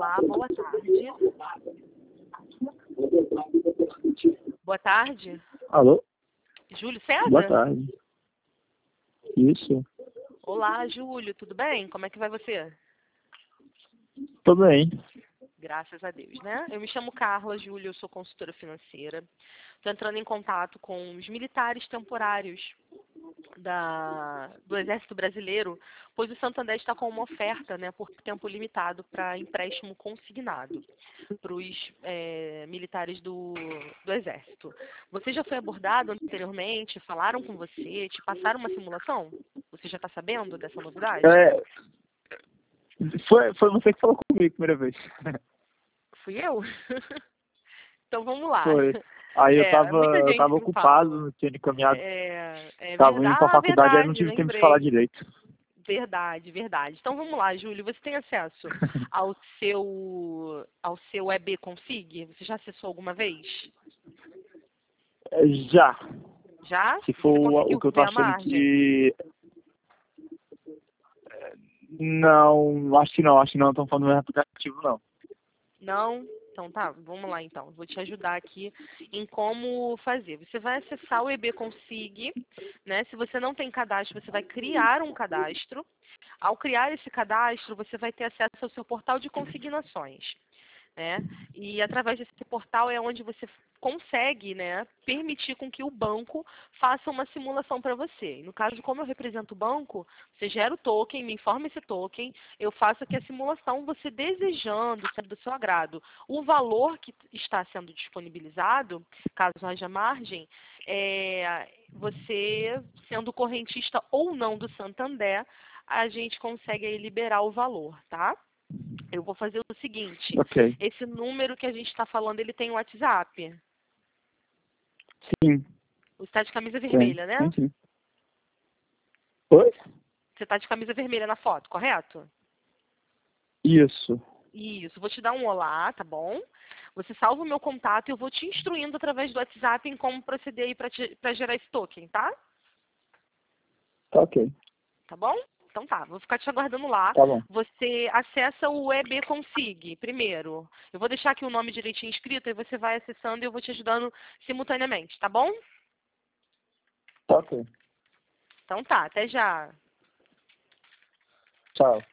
Olá, boa tarde. Boa tarde. Alô? Júlio Boa César? tarde. Isso. Olá, Júlio, tudo bem? Como é que vai você? Tô bem. Graças a Deus, né? Eu me chamo Carla, Júlio, eu sou consultora financeira. Estou entrando em contato com os militares temporários do Exército Brasileiro, pois o Santander está com uma oferta, né, por tempo limitado para empréstimo consignado para os militares do Exército. Você já foi abordado anteriormente? Falaram com você? Te passaram uma simulação? Você já está sabendo dessa novidade? Foi você que falou comigo a primeira vez. Fui eu? Então vamos lá. Foi. Aí Muita eu gente tava me fala. ocupado, tinha encaminhado. É Tava indo pra faculdade, aí não verdade, tive tempo de falar lembrei. direito. Verdade, verdade. Então vamos lá, Júlio. Você tem acesso ao seu EB Config? Você já acessou alguma vez? Já. Já? Se Você for o conseguiu que eu tô ver a achando margem? que... Não, acho que não. Acho que não estão falando do meu aplicativo, não. Não? Então tá, vamos lá então. Vou te ajudar aqui em como fazer. Você vai acessar o EB Config, né? Se você não tem cadastro, você vai criar um cadastro. Ao criar esse cadastro, você vai ter acesso ao seu portal de consignações, né? E através desse portal é onde você consegue, né, permitir com que o banco faça uma simulação para você. E no caso, como eu represento o banco, você gera o token, me informa esse token, eu faço aqui a simulação, você desejando, sendo do seu agrado, o valor que está sendo disponibilizado, caso haja margem, você, sendo correntista ou não do Santander, a gente consegue aí liberar o valor, tá? Eu vou fazer o seguinte, Ok. esse número que a gente está falando, ele tem WhatsApp. Sim, Você está de camisa tem. vermelha, né? Sim, sim. Oi? Você está de camisa vermelha na foto, correto? Isso. Isso, vou te dar um olá, tá bom? Você salva o meu contato e eu vou te instruindo através do WhatsApp em como proceder aí para gerar esse token, tá? Tá ok. Tá bom? Então tá, vou ficar te aguardando lá. Tá bom. Você acessa o EB Config primeiro. Eu vou deixar aqui o nome direitinho escrito e você vai acessando e eu vou te ajudando simultaneamente, tá bom? Tá ok. Então tá, até já. Tchau.